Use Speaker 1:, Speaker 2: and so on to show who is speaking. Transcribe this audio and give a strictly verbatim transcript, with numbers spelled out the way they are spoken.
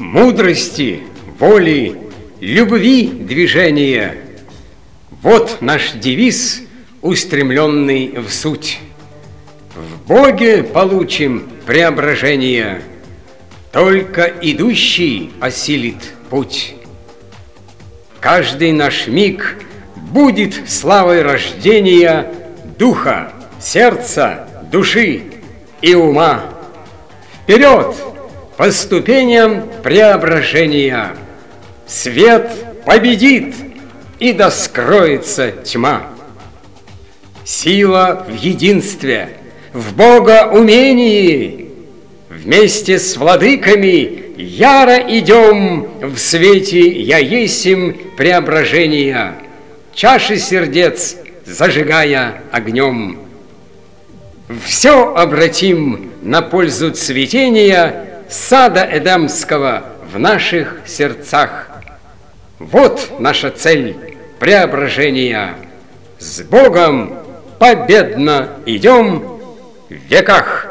Speaker 1: мудрости, воли, любви движения. Вот наш девиз, устремленный в суть. В Боге получим преображение, только идущий осилит путь. Каждый наш миг будет славой рождения духа, сердца, души и ума. Вперед по ступеням преображения! Свет победит, и да скроется тьма. Сила в единстве, в Бога умении. Вместе с владыками яро идем в свете я есим преображения, чаши сердец зажигая огнем. Все обратим на пользу цветения сада Эдемского в наших сердцах. Вот наша цель преображения. С Богом победно идем в веках.